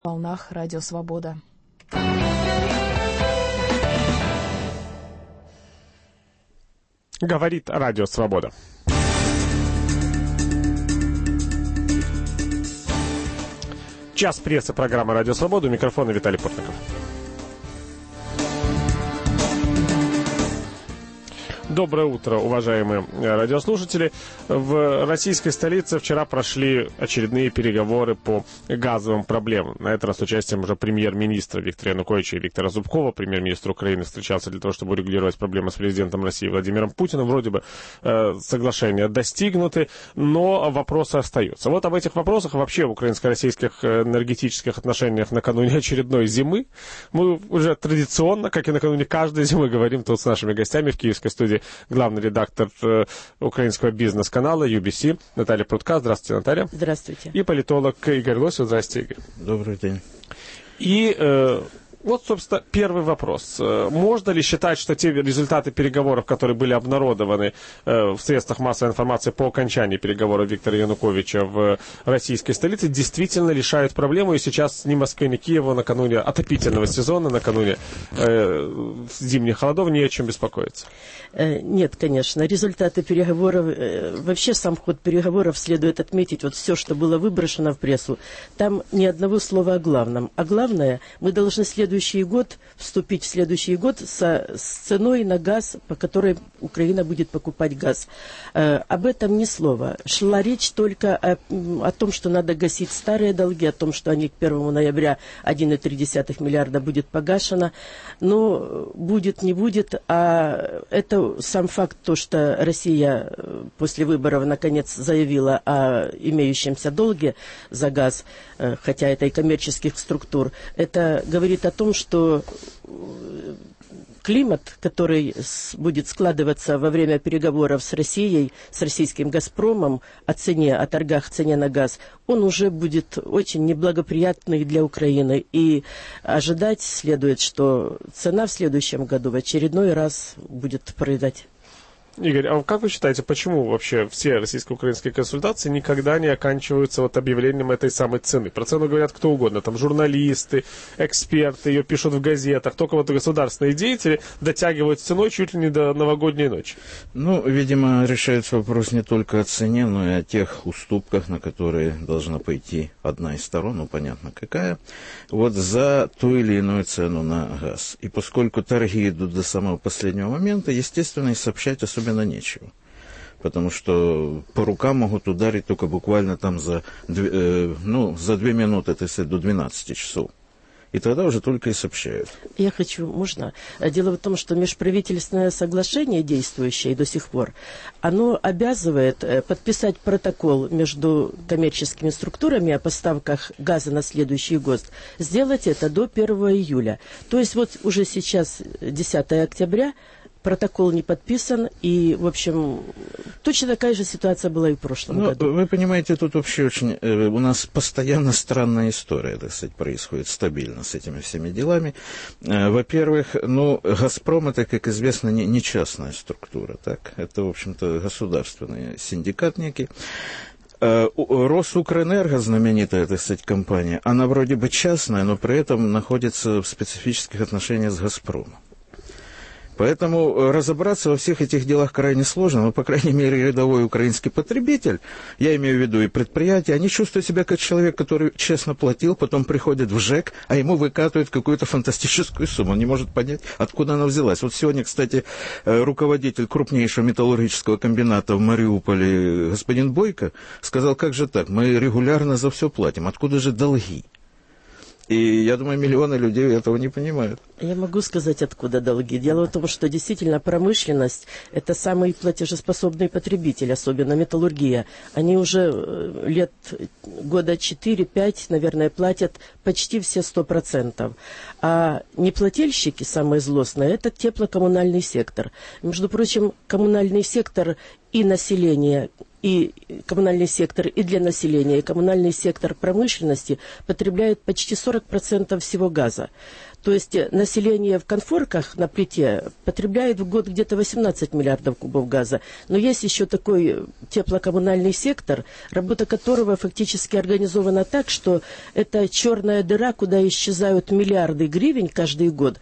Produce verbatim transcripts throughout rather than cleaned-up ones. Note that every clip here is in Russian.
волнах Радио Свобода. Говорит Радио Свобода. Час прессы программы «Радио Свобода». У микрофона Виталий Портников. Доброе утро, уважаемые радиослушатели. В российской столице вчера прошли очередные переговоры по газовым проблемам. На этот раз с участием уже премьер-министра Виктора Януковича и Виктора Зубкова. Премьер-министр Украины встречался для того, чтобы урегулировать проблемы с президентом России Владимиром Путиным. Вроде бы э, соглашения достигнуты, но вопросы остаются. Вот об этих вопросах вообще в украинско-российских энергетических отношениях накануне очередной зимы мы уже традиционно, как и накануне каждой зимы, говорим тут с нашими гостями в киевской студии. Главный редактор э, украинского бизнес-канала ю би си Наталья Прудка. Здравствуйте, Наталья. Здравствуйте. И политолог Игорь Лосев. Здравствуйте, Игорь. Добрый день. И э, вот, собственно, первый вопрос. Можно ли считать, что те результаты переговоров, которые были обнародованы э, в средствах массовой информации по окончании переговоров Виктора Януковича в российской столице, действительно решают проблему, и сейчас ни Москвы, ни Киева накануне отопительного сезона, накануне э, зимних холодов не о чем беспокоиться? Нет, конечно. Результаты переговоров, вообще сам ход переговоров следует отметить, вот все, что было выброшено в прессу, там ни одного слова о главном. А главное, мы должны следующий год, вступить в следующий год со, с ценой на газ, по которой Украина будет покупать газ. Об этом ни слова. Шла речь только о, о том, что надо гасить старые долги, о том, что они к первому ноября один целых три десятых миллиарда будет погашено. Но будет, не будет, а это сам факт, то, что Россия после выборов наконец заявила о имеющемся долге за газ, хотя это и коммерческих структур, это говорит о том, что климат, который будет складываться во время переговоров с Россией, с российским «Газпромом» о цене, о торгах, цене на газ, он уже будет очень неблагоприятный для Украины. И ожидать следует, что цена в следующем году в очередной раз будет проедать. Игорь, а как вы считаете, почему вообще все российско-украинские консультации никогда не оканчиваются вот объявлением этой самой цены? Про цену говорят кто угодно, там журналисты, эксперты, ее пишут в газетах, только вот государственные деятели дотягивают с ценой чуть ли не до новогодней ночи. Ну, видимо, решается вопрос не только о цене, но и о тех уступках, на которые должна пойти одна из сторон, ну, понятно, какая, вот за ту или иную цену на газ. И поскольку торги идут до самого последнего момента, естественно, и сообщать особенно Особенно нечего, потому что по рукам могут ударить только буквально там за, э, ну, за две минуты, то есть до двенадцати часов. И тогда уже только и сообщают. Я хочу, можно? Дело в том, что межправительственное соглашение, действующее до сих пор, оно обязывает подписать протокол между коммерческими структурами о поставках газа на следующий год. Сделать это до первого июля. То есть вот уже сейчас десятое октября, протокол не подписан, и, в общем, точно такая же ситуация была и в прошлом ну, году. Вы понимаете, тут вообще очень... Э, у нас постоянно странная история, так сказать, происходит стабильно с этими всеми делами. Э, во-первых, ну, «Газпром» — это, как известно, не, не частная структура, так? Это, в общем-то, государственный синдикат некий. Э, Росукрэнерго, знаменитая, так сказать, компания, она вроде бы частная, но при этом находится в специфических отношениях с «Газпромом». Поэтому разобраться во всех этих делах крайне сложно, но, по крайней мере, рядовой украинский потребитель, я имею в виду и предприятия, они чувствуют себя как человек, который честно платил, потом приходит в ЖЭК, а ему выкатывают какую-то фантастическую сумму. Он не может понять, откуда она взялась. Вот сегодня, кстати, руководитель крупнейшего металлургического комбината в Мариуполе, господин Бойко, сказал, как же так, мы регулярно за все платим, откуда же долги? И я думаю, миллионы людей этого не понимают. Я могу сказать, откуда долги. Дело в том, что действительно промышленность – это самый платежеспособный потребитель, особенно металлургия. Они уже лет года четыре-пять, наверное, платят почти все сто процентов. А неплательщики, самые злостные, это теплокоммунальный сектор. Между прочим, коммунальный сектор и население и коммунальный сектор, и для населения, и коммунальный сектор промышленности потребляет почти сорок процентов всего газа. То есть население в конфорках на плите потребляет в год где-то восемнадцать миллиардов кубов газа. Но есть еще такой теплокоммунальный сектор, работа которого фактически организована так, что это черная дыра, куда исчезают миллиарды гривен каждый год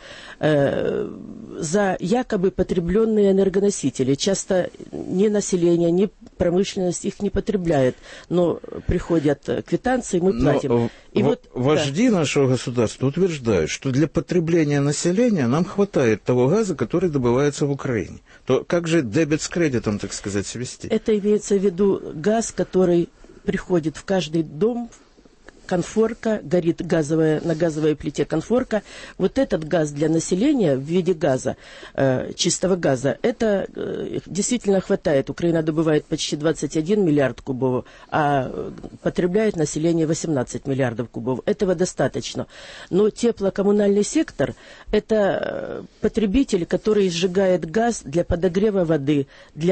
э, за якобы потребленные энергоносители. Часто ни население, ни промышленность их не потребляет, но приходят квитанции, мы платим. Но, И в, вот, вожди да. нашего государства утверждают, что для потребления населения нам хватает того газа, который добывается в Украине. То как же дебет с кредитом, так сказать, свести? Это имеется в виду газ, который приходит в каждый дом, конфорка, горит газовая, на газовой плите конфорка. Вот этот газ для населения в виде газа, э, чистого газа, это э, действительно хватает. Украина добывает почти двадцать один миллиард кубов, а потребляет население восемнадцать миллиардов кубов. Этого достаточно. Но теплокоммунальный сектор – это потребитель, который сжигает газ для подогрева воды,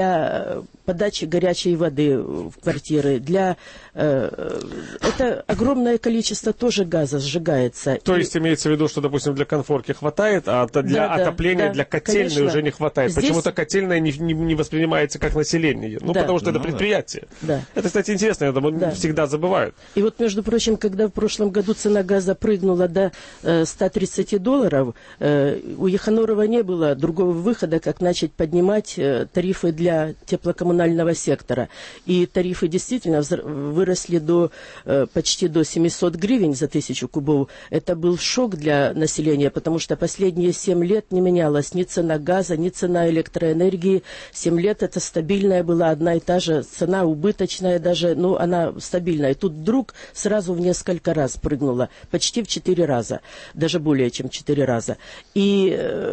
для подачи горячей воды в квартиры, для... Э, это огромное количество тоже газа сжигается. То и... есть имеется в виду, что, допустим, для конфорки хватает, а для да, отопления, да, для котельной конечно. уже не хватает. Здесь... Почему-то котельная не, не, не воспринимается как население. Ну, да. потому что ну, это предприятие. Да. Это, кстати, интересно, это да. всегда забывают. И вот, между прочим, когда в прошлом году цена газа прыгнула до э, ста тридцати долларов, э, у Еханорова не было другого выхода, как начать поднимать э, тарифы для теплокоммунального сектора. И тарифы действительно выросли до, э, почти до семисот гривен за тысячу кубов. Это был шок для населения, потому что последние семь лет не менялась ни цена газа, ни цена электроэнергии. Семь лет это стабильная была одна и та же цена, убыточная даже, но она стабильная. И тут вдруг сразу в несколько раз прыгнула, почти в четыре раза, даже более чем четыре раза. И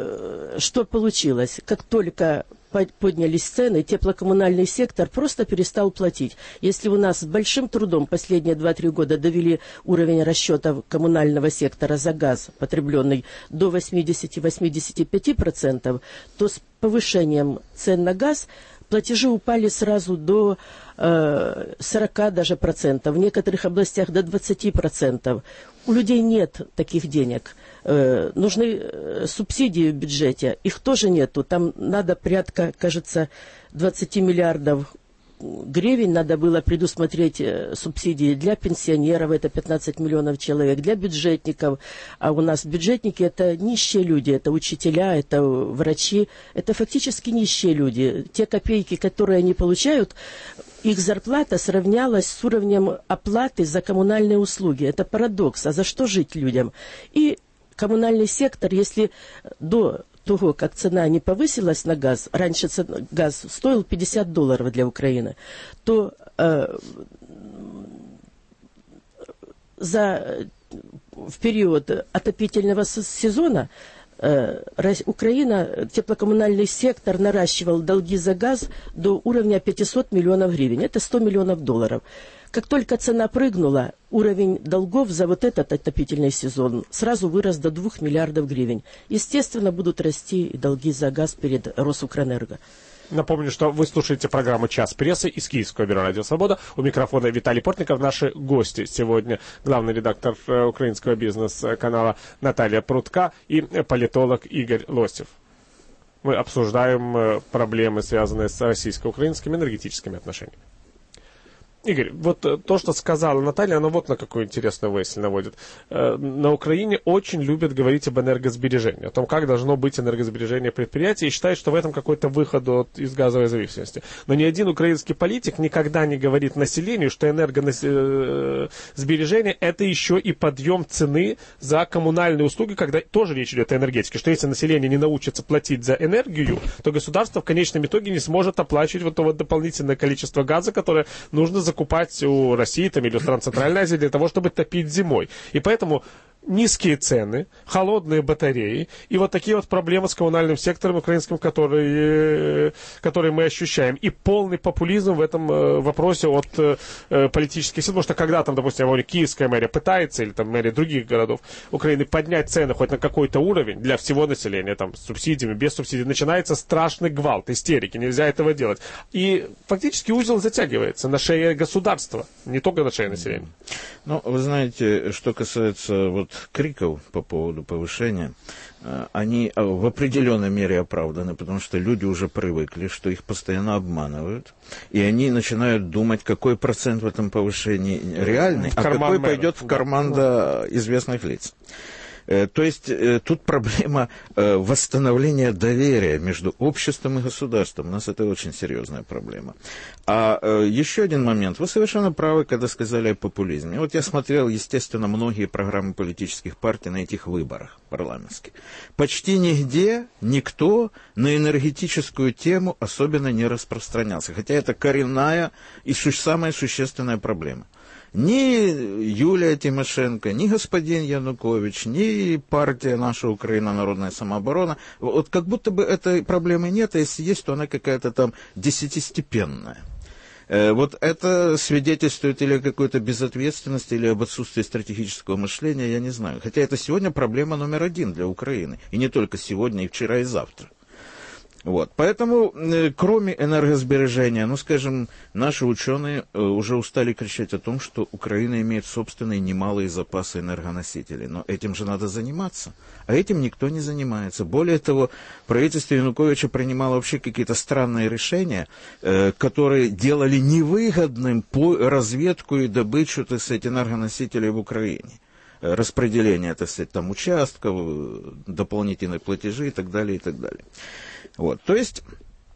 э, что получилось? Как только поднялись цены, теплокоммунальный сектор просто перестал платить. Если у нас с большим трудом последние два-три года довели уровень расчетов коммунального сектора за газ, потребленный, до восьмидесяти-восьмидесяти пяти процентов, то с повышением цен на газ платежи упали сразу до э, сорока даже процентов, в некоторых областях до двадцати процентов. У людей нет таких денег. Э, нужны э, субсидии в бюджете. Их тоже нету. Там надо порядка, кажется, двадцати миллиардов гривен надо было предусмотреть э, субсидии для пенсионеров, это пятнадцать миллионов человек, для бюджетников. А у нас бюджетники – это нищие люди, это учителя, это врачи, это фактически нищие люди. Те копейки, которые они получают, их зарплата сравнялась с уровнем оплаты за коммунальные услуги. Это парадокс. А за что жить людям? И коммунальный сектор, если до того, как цена не повысилась на газ, раньше цена, газ стоил пятьдесят долларов для Украины, то э, за, в период отопительного сезона э, Украина, теплокоммунальный сектор наращивал долги за газ до уровня пятисот миллионов гривен. Это сто миллионов долларов. Как только цена прыгнула, уровень долгов за вот этот отопительный сезон сразу вырос до двух миллиардов гривен. Естественно, будут расти и долги за газ перед Росукрэнерго. Напомню, что вы слушаете программу «Час прессы» из Киевского бюро «Радио Свобода». У микрофона Виталий Портников. Наши гости сегодня главный редактор украинского бизнес-канала Наталья Прудка и политолог Игорь Лостев. Мы обсуждаем проблемы, связанные с российско-украинскими энергетическими отношениями. Игорь, вот то, что сказала Наталья, оно вот на какую интересную мысль наводит. На Украине очень любят говорить об энергосбережении, о том, как должно быть энергосбережение предприятий, и считают, что в этом какой-то выход от, из газовой зависимости. Но ни один украинский политик никогда не говорит населению, что энергосбережение – это еще и подъем цены за коммунальные услуги, когда тоже речь идет о энергетике, что если население не научится платить за энергию, то государство в конечном итоге не сможет оплачивать вот то вот дополнительное количество газа, которое нужно закупать у России там, или у стран Центральной Азии для того, чтобы топить зимой. И поэтому низкие цены, холодные батареи и вот такие вот проблемы с коммунальным сектором украинским, которые, которые мы ощущаем. И полный популизм в этом вопросе от политических сил. Потому что когда там, допустим, киевская мэрия пытается, или там мэрия других городов Украины, поднять цены хоть на какой-то уровень для всего населения, там, с субсидиями, без субсидий, начинается страшный гвалт, истерики. Нельзя этого делать. И фактически узел затягивается на шее государства, не только на шее населения. Ну, вы знаете, что касается вот криков по поводу повышения, они в определенной мере оправданы, потому что люди уже привыкли, что их постоянно обманывают, и они начинают думать, какой процент в этом повышении реальный, а какой мэра пойдет в карман да. известных лиц. То есть тут проблема восстановления доверия между обществом и государством. У нас это очень серьезная проблема. А еще один момент. Вы совершенно правы, когда сказали о популизме. Вот я смотрел, естественно, многие программы политических партий на этих выборах парламентских. Почти нигде никто на энергетическую тему особенно не распространялся. Хотя это коренная и самая существенная проблема. Ни Юлия Тимошенко, ни господин Янукович, ни партия «Наша Украина», Народная самооборона, вот как будто бы этой проблемы нет, а если есть, то она какая-то там десятистепенная. Вот это свидетельствует или о какой-то безответственности, или об отсутствии стратегического мышления, я не знаю. Хотя это сегодня проблема номер один для Украины. И не только сегодня, и вчера, и завтра. Вот. Поэтому, э, кроме энергосбережения, ну, скажем, наши ученые э, уже устали кричать о том, что Украина имеет собственные немалые запасы энергоносителей. Но этим же надо заниматься. А этим никто не занимается. Более того, правительство Януковича принимало вообще какие-то странные решения, э, которые делали невыгодным по разведку и добычу, так сказать, энергоносителей в Украине. Распределение, так сказать, там участков, дополнительные платежи и так далее, и так далее. Вот, то есть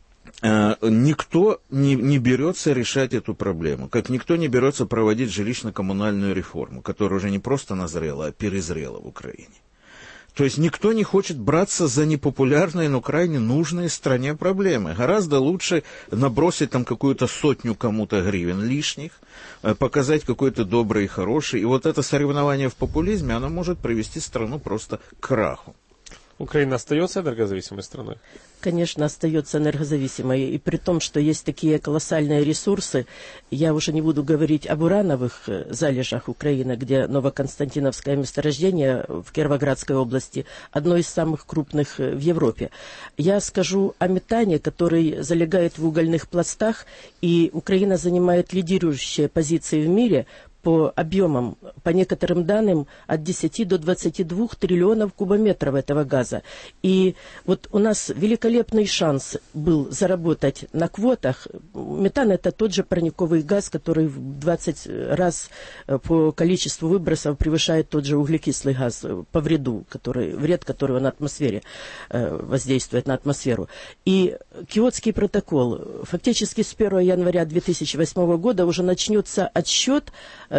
э, никто не, не берется решать эту проблему, как никто не берется проводить жилищно-коммунальную реформу, которая уже не просто назрела, а перезрела в Украине. То есть никто не хочет браться за непопулярные, но крайне нужные стране проблемы. Гораздо лучше набросить там какую-то сотню кому-то гривен лишних, показать какой-то добрый и хороший. И вот это соревнование в популизме, оно может привести страну просто к краху. Украина остается энергозависимой страной? Конечно, остается энергозависимой. И при том, что есть такие колоссальные ресурсы, я уже не буду говорить об урановых залежах Украины, где Новоконстантиновское месторождение в Кировоградской области одно из самых крупных в Европе. Я скажу о метане, который залегает в угольных пластах, и Украина занимает лидирующие позиции в мире по объемам, по некоторым данным, от десяти до двадцати двух триллионов кубометров этого газа. И вот у нас великолепный шанс был заработать на квотах. Метан – это тот же парниковый газ, который в двадцать раз по количеству выбросов превышает тот же углекислый газ по вреду, который, вред, который на атмосфере воздействует на атмосферу. И Киотский протокол. Фактически с первого января две тысячи восьмого года уже начнется отсчет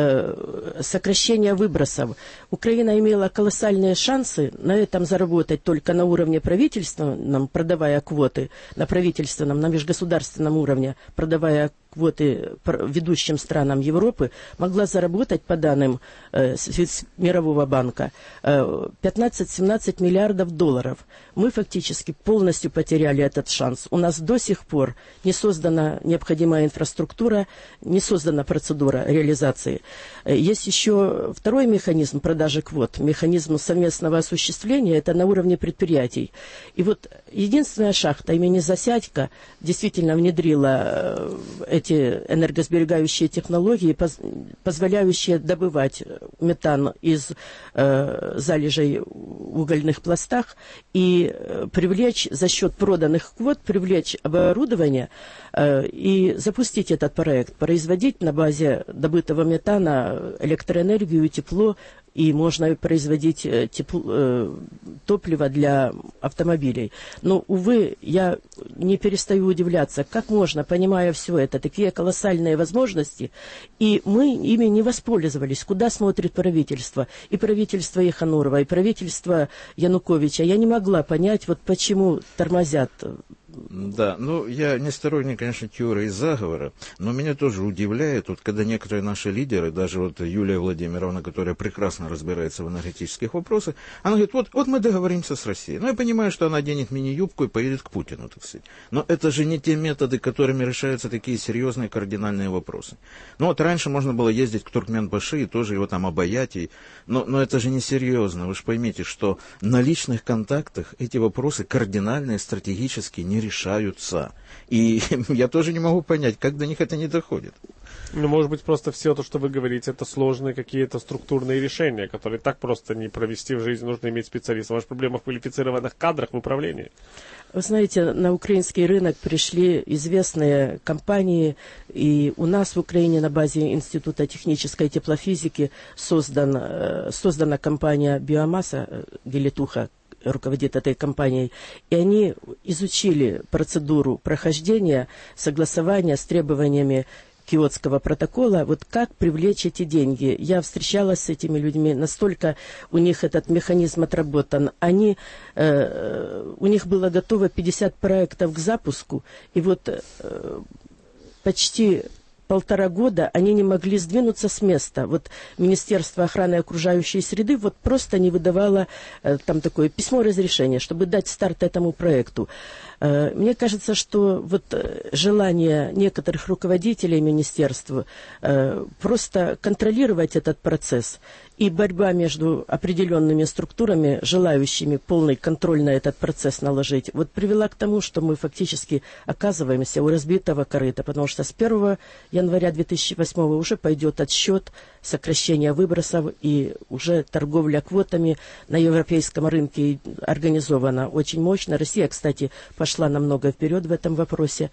сокращения выбросов. Украина имела колоссальные шансы на этом заработать только на уровне правительственном, продавая квоты, на правительственном, на межгосударственном уровне, продавая квоты ведущим странам Европы, могла заработать, по данным э, Мирового банка, э, пятнадцать-семнадцать миллиардов долларов. Мы фактически полностью потеряли этот шанс. У нас до сих пор не создана необходимая инфраструктура, не создана процедура реализации. Есть еще второй механизм продажи квот, механизм совместного осуществления, это на уровне предприятий. И вот единственная шахта имени Засядько действительно внедрила эти энергосберегающие технологии, поз позволяющие добывать метан из э, залежей в угольных пластах и привлечь за счет проданных квот, привлечь оборудование э, и запустить этот проект, производить на базе добытого метана электроэнергию и тепло, и можно производить тепло, э, топливо для автомобилей. Но, увы, я не перестаю удивляться, как можно, понимая все это, такие колоссальные возможности, и мы ими не воспользовались. Куда смотрит правительство? И правительство Еханурова, и правительство Януковича. Я не могла понять, вот почему тормозят Да, ну, я не сторонник, конечно, теории заговора, но меня тоже удивляет, вот, когда некоторые наши лидеры, даже вот Юлия Владимировна, которая прекрасно разбирается в энергетических вопросах, она говорит, вот, вот мы договоримся с Россией. Ну, я понимаю, что она оденет мини-юбку и поедет к Путину, так сказать. Но это же не те методы, которыми решаются такие серьезные кардинальные вопросы. Ну, вот раньше можно было ездить к Туркменбаши и тоже его там обаять, и... но, но это же не серьезно. Вы же поймите, что на личных контактах эти вопросы кардинальные, стратегические не решаются. решаются. И я тоже не могу понять, как до них это не доходит. Ну, может быть, просто все то, что вы говорите, это сложные какие-то структурные решения, которые так просто не провести в жизнь, нужно иметь специалистов. Ваша проблема в квалифицированных кадрах в управлении. Вы знаете, на украинский рынок пришли известные компании, и у нас в Украине на базе Института технической теплофизики создан, создана компания «Биомасса», Гелетуха руководит этой компанией, и они изучили процедуру прохождения, согласования с требованиями Киотского протокола, вот как привлечь эти деньги. Я встречалась с этими людьми, настолько у них этот механизм отработан. Они, э, у них было готово пятьдесят проектов к запуску, и вот э, почти полтора года они не могли сдвинуться с места. Вот Министерство охраны окружающей среды вот просто не выдавало э, там такое письмо разрешения, чтобы дать старт этому проекту. Э, мне кажется, что вот желание некоторых руководителей министерства э, просто контролировать этот процесс и борьба между определенными структурами, желающими полный контроль на этот процесс наложить, вот привела к тому, что мы фактически оказываемся у разбитого корыта, потому что с первого января две тысячи восьмого уже пойдет отсчет сокращения выбросов, и уже торговля квотами на европейском рынке организована очень мощно. Россия, кстати, пошла намного вперед в этом вопросе.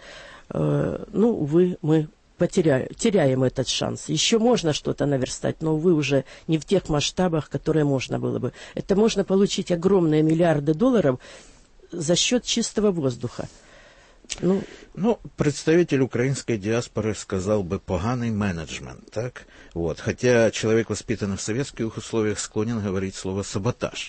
Ну, увы, мы потеряем, теряем этот шанс. Еще можно что-то наверстать, но, увы, уже не в тех масштабах, которые можно было бы. Это можно получить огромные миллиарды долларов за счет чистого воздуха. Ну, ну, представитель украинской диаспоры сказал бы поганый менеджмент, так? Вот. Хотя человек, воспитанный в советских условиях, склонен говорить слово «саботаж».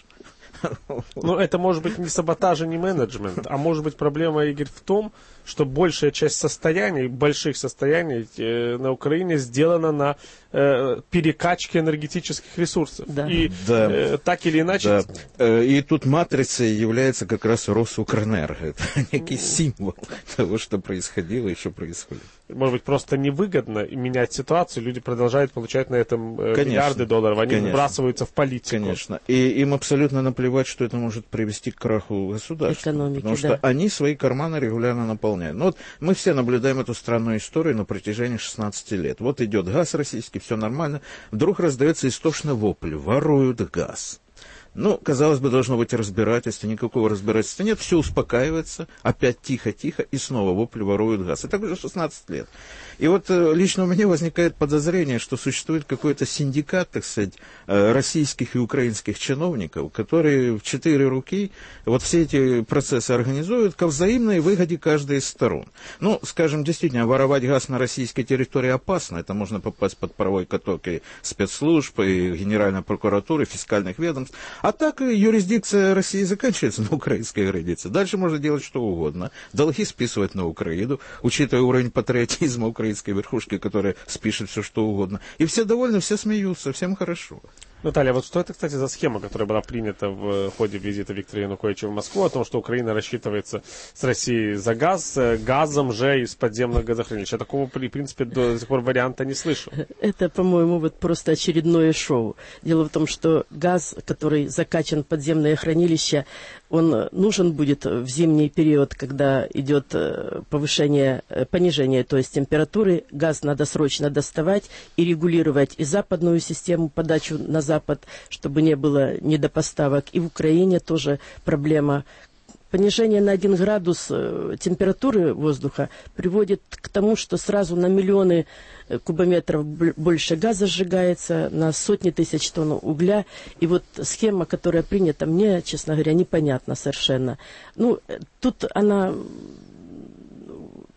Ну, это может быть не саботаж и не менеджмент, а может быть проблема, Игорь, в том, что большая часть состояний, больших состояний э, на Украине сделана на э, перекачке энергетических ресурсов. Да. И да. э, так или иначе... Да. И тут матрицей является как раз Росукрэнерго. Это некий символ того, что происходило и что происходит. Может быть, просто невыгодно менять ситуацию, люди продолжают получать на этом э, миллиарды долларов, они конечно. Выбрасываются в политику. Конечно. И им абсолютно наплевать, что это может привести к краху государства. Экономики, потому что да. они свои карманы регулярно наполняют. Ну вот мы все наблюдаем эту странную историю на протяжении шестнадцати лет. Вот идет газ российский, все нормально. Вдруг раздается истошный вопль: воруют газ. Ну, казалось бы, должно быть разбирательство, никакого разбирательства нет, все успокаивается, опять тихо-тихо, и снова вопли воруют газ. И так уже шестнадцать лет. И вот э, лично у меня возникает подозрение, что существует какой-то синдикат, так сказать, э, российских и украинских чиновников, которые в четыре руки вот все эти процессы организуют ко взаимной выгоде каждой из сторон. Ну, скажем, действительно, воровать газ на российской территории опасно, это можно попасть под правовой каток и спецслужб, и Генеральной прокуратуры, фискальных ведомств. А так юрисдикция России заканчивается на украинской границе. Дальше можно делать что угодно. Долги списывать на Украину, учитывая уровень патриотизма украинской верхушки, которая спишет все что угодно. И все довольны, все смеются, всем хорошо. Наталья, вот что это, кстати, за схема, которая была принята в ходе визита Виктора Януковича в Москву, о том, что Украина рассчитывается с Россией за газ, газом же из подземных газохранилищ? Я такого, в принципе, до сих пор варианта не слышал. Это, по-моему, вот просто очередное шоу. Дело в том, что газ, который закачан в подземные хранилища, он нужен будет в зимний период, когда идет повышение, понижение, то есть температуры. Газ надо срочно доставать и регулировать и западную систему, подачу на Запад, чтобы не было недопоставок. И в Украине тоже проблема. Понижение на один градус температуры воздуха приводит к тому, что сразу на миллионы кубометров больше газа сжигается, на сотни тысяч тонн угля. И вот схема, которая принята, мне, честно говоря, непонятна совершенно. Ну, тут она...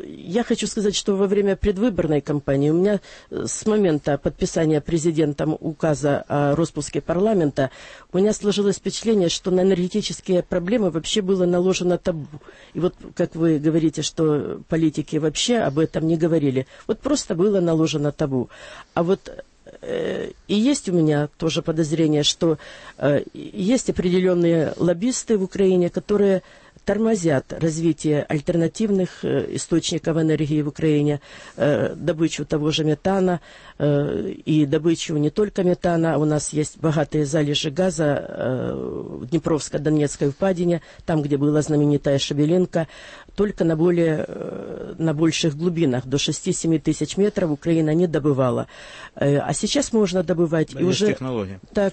я хочу сказать, что во время предвыборной кампании у меня с момента подписания президентом указа о распуске парламента у меня сложилось впечатление, что на энергетические проблемы вообще было наложено табу. И вот, как вы говорите, что политики вообще об этом не говорили. Вот просто было наложено табу. А вот э, и есть у меня тоже подозрение, что э, есть определенные лоббисты в Украине, которые тормозят развитие альтернативных э, источников энергии в Украине, э, добычу того же метана э, и добычу не только метана. У нас есть богатые залежи газа э, в Днепровско-Донецкой впадине, там, где была знаменитая Шебелинка, только на, более, э, на больших глубинах, до шести-семи тысяч метров Украина не добывала. Э, а сейчас можно добывать. Да, и есть уже, технология. Так,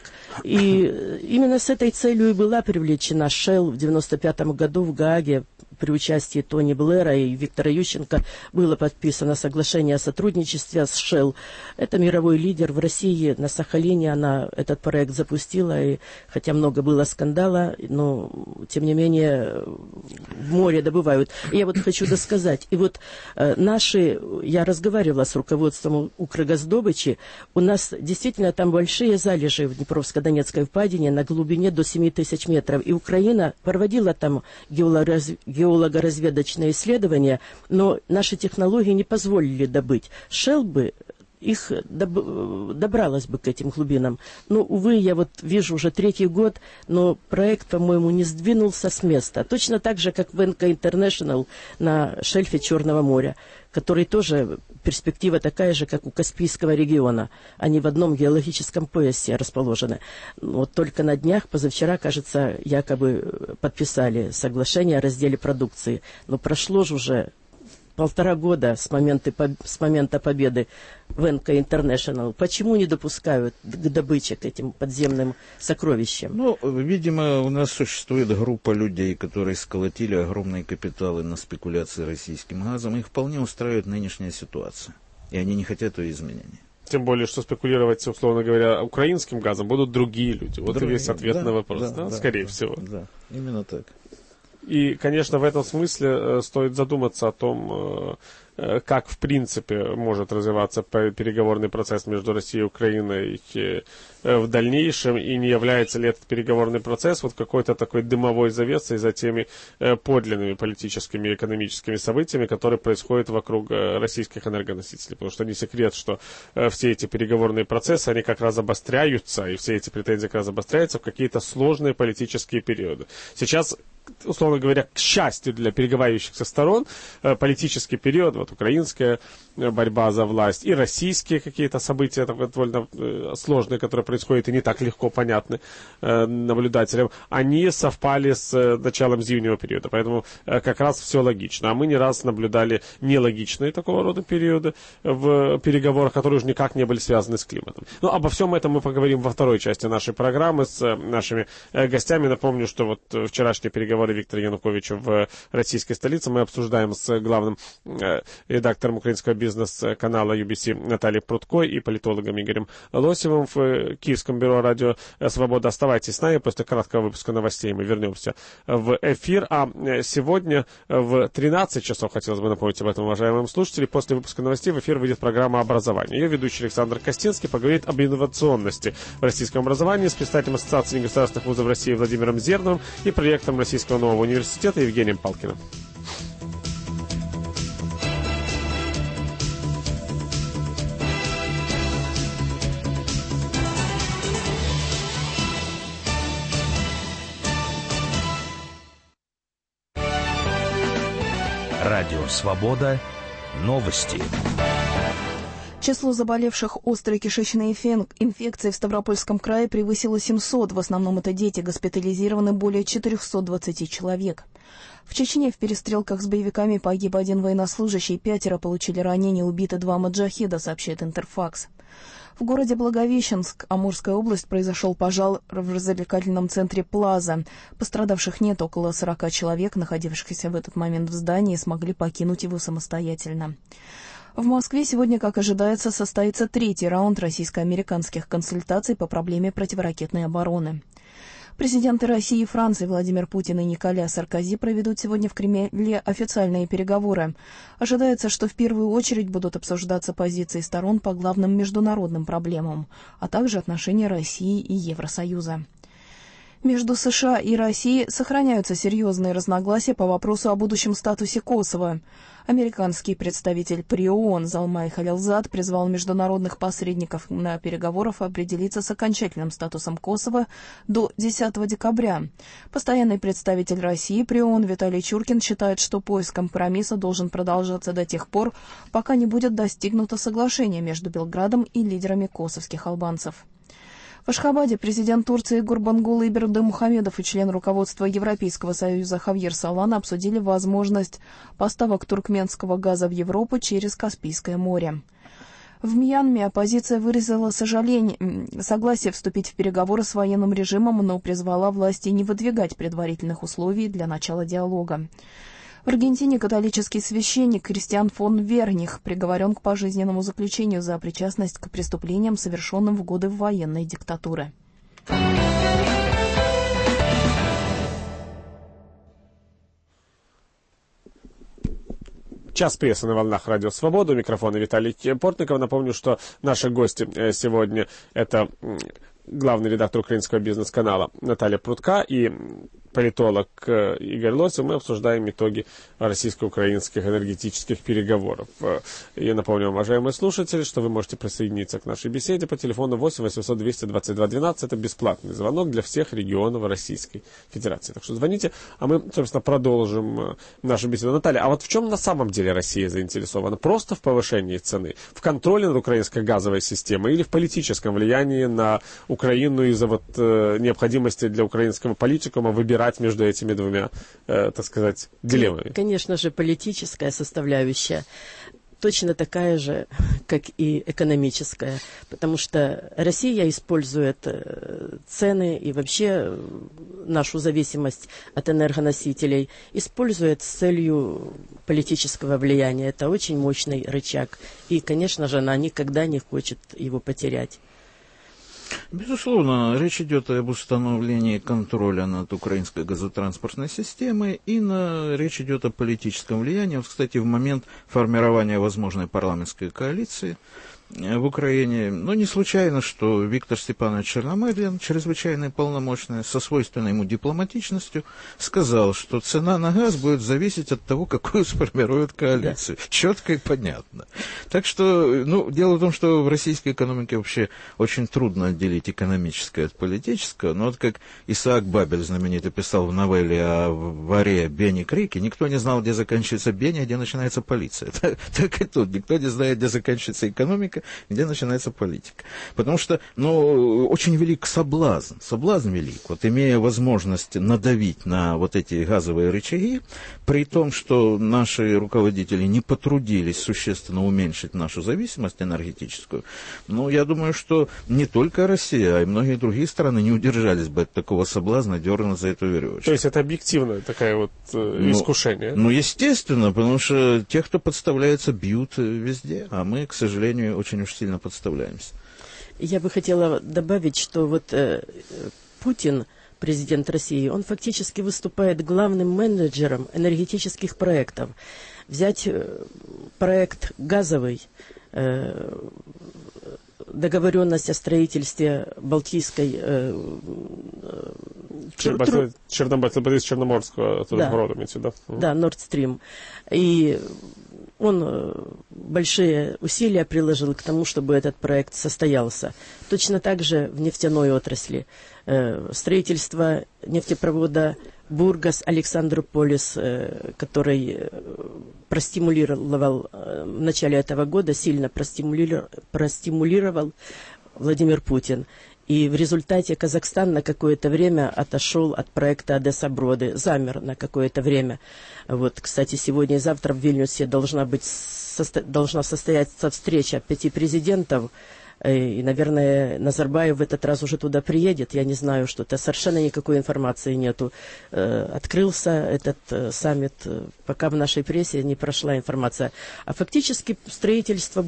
и именно с этой целью и была привлечена Shell в девяносто пятом году в Гааге при участии Тони Блэра и Виктора Ющенко было подписано соглашение о сотрудничестве с Shell. Это мировой лидер в России, на Сахалине она этот проект запустила, и хотя много было скандала, но тем не менее в море добывают. И я вот хочу досказать, и вот э, наши, я разговаривала с руководством Укргаздобычи, у нас действительно там большие залежи в Днепровско-Донецкой впадине на глубине до семи тысяч метров, и Украина проводила там геолого-разведочные исследования, но наши технологии не позволили добыть. Shell бы их доб- добралась бы к этим глубинам. Но, увы, я вот вижу уже третий год, но проект, по-моему, не сдвинулся с места. Точно так же, как Венка Интернешнл на шельфе Черного моря, который тоже перспектива такая же, как у Каспийского региона. Они в одном геологическом поясе расположены. Вот только на днях, позавчера, кажется, якобы подписали соглашение о разделе продукции. Но прошло же уже полтора года с момента, с момента победы Венка Интернешнл. Почему не допускают к добыче, к этим подземным сокровищам? Ну, видимо, у нас существует группа людей, которые сколотили огромные капиталы на спекуляции российским газом. Их вполне устраивает нынешняя ситуация. И они не хотят ее изменения. Тем более, что спекулировать, условно говоря, украинским газом будут другие люди. Вот другие, и весь ответ да, на вопрос, да, да, да скорее да, всего. Да, именно так. И, конечно, в этом смысле э, стоит задуматься о том, э, как, в принципе, может развиваться переговорный процесс между Россией и Украиной э, в дальнейшем, и не является ли этот переговорный процесс вот какой-то такой дымовой завесой за теми э, подлинными политическими и экономическими событиями, которые происходят вокруг э, российских энергоносителей. Потому что не секрет, что э, все эти переговорные процессы, они как раз обостряются, и все эти претензии как раз обостряются в какие-то сложные политические периоды. Сейчас, условно говоря, к счастью для переговаривающихся сторон, политический период, вот украинская борьба за власть и российские какие-то события довольно сложные, которые происходят и не так легко понятны наблюдателям, они совпали с началом зимнего периода, поэтому как раз все логично. А мы не раз наблюдали нелогичные такого рода периоды в переговорах, которые уже никак не были связаны с климатом. Но обо всем этом мы поговорим во второй части нашей программы с нашими гостями. Напомню, что вот вчерашние переговоры Виктора Януковича в российской столице мы обсуждаем с главным э, редактором украинского бизнес-канала ю би си Натальей Прудко и политологом Игорем Лосевым в Киевском бюро радио «Свобода». Оставайтесь с нами. После краткого выпуска новостей мы вернемся в эфир. А сегодня в тринадцать часов, хотелось бы напомнить об этом, уважаемым слушателям, после выпуска новостей в эфир выйдет программа «Образование». Ее ведущий Александр Костинский поговорит об инновационности в российском образовании с представителем Ассоциации негосударственных вузов России Владимиром Зерновым и проектом Российского нового университета Евгением Палкиным. Радио «Свобода». Новости. Число заболевших острой кишечной инфекцией в Ставропольском крае превысило семьсот. В основном это дети. Госпитализированы более четыреста двадцать человек. В Чечне в перестрелках с боевиками погиб один военнослужащий, пятеро получили ранения, убиты два маджахеда, сообщает Интерфакс. В городе Благовещенск, Амурская область, произошел пожар в развлекательном центре «Плаза». Пострадавших нет, около сорока человек, находившихся в этот момент в здании, смогли покинуть его самостоятельно. В Москве сегодня, как ожидается, состоится третий раунд российско-американских консультаций по проблеме противоракетной обороны. Президенты России и Франции Владимир Путин и Николя Саркози проведут сегодня в Кремле официальные переговоры. Ожидается, что в первую очередь будут обсуждаться позиции сторон по главным международным проблемам, а также отношения России и Евросоюза. Между США и Россией сохраняются серьезные разногласия по вопросу о будущем статусе Косово. Американский представитель при ООН Залмай Халилзад призвал международных посредников на переговорах определиться с окончательным статусом Косово до десятого декабря. Постоянный представитель России при ООН Виталий Чуркин считает, что поиск компромисса должен продолжаться до тех пор, пока не будет достигнуто соглашение между Белградом и лидерами косовских албанцев. В Ашхабаде президент Турции Гурбангулы Бердымухамедов и член руководства Европейского союза Хавьер Солана обсудили возможность поставок туркменского газа в Европу через Каспийское море. В Мьянме оппозиция выразила сожаление, согласие вступить в переговоры с военным режимом, но призвала власти не выдвигать предварительных условий для начала диалога. В Аргентине католический священник Кристиан фон Верних приговорен к пожизненному заключению за причастность к преступлениям, совершенным в годы военной диктатуры. Час прессы на волнах Радио Свобода. У микрофона Виталий Портников. Напомню, что наши гости сегодня это главный редактор украинского бизнес-канала Наталья Прудка и политолог Игорь Лосев. Мы обсуждаем итоги российско-украинских энергетических переговоров. Я напомню, уважаемые слушатели, что вы можете присоединиться к нашей беседе по телефону восемь восемьсот двести двадцать два двенадцать. Это бесплатный звонок для всех регионов Российской Федерации. Так что звоните, а мы, собственно, продолжим нашу беседу. Наталья, а вот в чем на самом деле Россия заинтересована? Просто в повышении цены, в контроле над украинской газовой системой или в политическом влиянии на Украину из-за вот, э, необходимости для украинского политикума выбирать между этими двумя, э, так сказать, дилеммами? Конечно же, политическая составляющая точно такая же, как и экономическая, потому что Россия использует цены и вообще нашу зависимость от энергоносителей, использует с целью политического влияния. Это очень мощный рычаг, и, конечно же, она никогда не хочет его потерять. Безусловно, речь идет об установлении контроля над украинской газотранспортной системой, и на, речь идет о политическом влиянии. Вот, кстати, в момент формирования возможной парламентской коалиции в Украине, но не случайно, что Виктор Степанович Черномырдин, чрезвычайно полномочный, со свойственной ему дипломатичностью, сказал, что цена на газ будет зависеть от того, какую сформирует коалицию. Да. Четко и понятно. Так что, ну, дело в том, что в российской экономике вообще очень трудно отделить экономическое от политического, но вот как Исаак Бабель знаменитый писал в новелле о воре Бене Крике, никто не знал, где заканчивается Беня, где начинается полиция. Так, так и тут. Никто не знает, где заканчивается экономика, где начинается политика. Потому что, ну, очень велик соблазн, соблазн велик, вот имея возможность надавить на вот эти газовые рычаги, при том, что наши руководители не потрудились существенно уменьшить нашу зависимость энергетическую, ну, я думаю, что не только Россия, а и многие другие страны не удержались бы от такого соблазна дернуть за эту веревочку. То есть это объективное такое вот э, искушение? Ну, ну, естественно, потому что те, кто подставляется, бьют везде, а мы, к сожалению, очень уж сильно подставляемся. Я бы хотела добавить, что вот э, Путин, президент России, он фактически выступает главным менеджером энергетических проектов. Взять э, проект газовый, э, договоренность о строительстве Балтийской э, Черноморского, Черноморского да, города, имеете, да? Да, Nord Stream. И он большие усилия приложил к тому, чтобы этот проект состоялся. Точно так же в нефтяной отрасли. Строительство нефтепровода Бургас-Александрополис, который простимулировал в начале этого года, сильно простимулировал, простимулировал Владимир Путин. И в результате Казахстан на какое-то время отошел от проекта Одесса-Броды, замер на какое-то время. Вот, кстати, сегодня и завтра в Вильнюсе должна быть, состо, должна состояться встреча пяти президентов. И, наверное, Назарбаев в этот раз уже туда приедет. Я не знаю, что-то совершенно никакой информации нету. Открылся этот саммит, пока в нашей прессе не прошла информация. А фактически строительство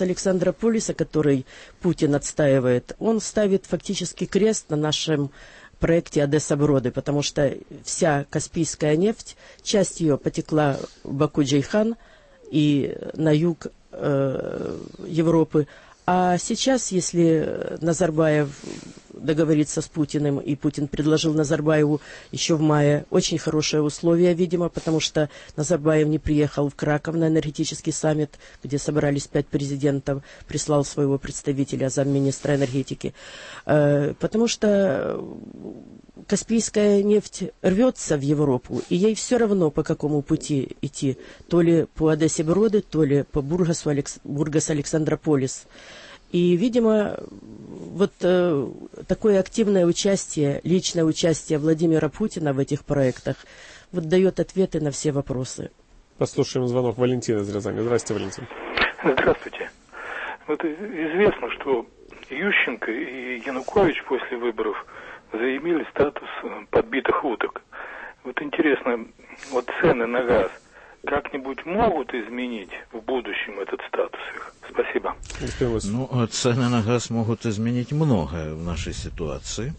Бургас-Александрополиса, который Путин отстаивает, он ставит фактически крест на нашем проекте Одесса-Броды, потому что вся Каспийская нефть, часть ее потекла в Баку-Джейхан и на юг э, Европы. А сейчас, если Назарбаев договорится с Путиным, и Путин предложил Назарбаеву еще в мае очень хорошие условия, видимо, потому что Назарбаев не приехал в Краков на энергетический саммит, где собрались пять президентов, прислал своего представителя, замминистра энергетики. Потому что Каспийская нефть рвется в Европу, и ей все равно, по какому пути идти, то ли по Одессе-Броды, то ли по Бургасу, Алекс... Бургас-Александрополис. И, видимо, вот э, такое активное участие, личное участие Владимира Путина в этих проектах вот дает ответы на все вопросы. Послушаем звонок Валентина из Рязани. Здравствуйте, Валентин. Здравствуйте. Вот известно, что Ющенко и Янукович после выборов заимели статус подбитых уток. Вот интересно, вот цены на газ как-нибудь могут изменить в будущем этот статус их? Спасибо. Ну, цены на газ могут изменить многое в нашей ситуации.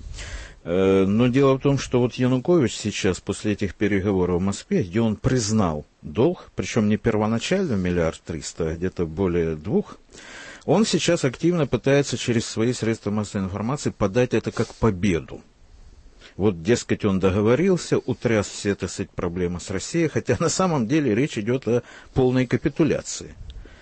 Но дело в том, что вот Янукович сейчас, после этих переговоров в Москве, где он признал долг, причем не первоначально миллиард триста, а где-то более двух, он сейчас активно пытается через свои средства массовой информации подать это как победу. Вот, дескать, он договорился, утряс все, так сказать, проблемы с Россией, хотя на самом деле речь идет о полной капитуляции.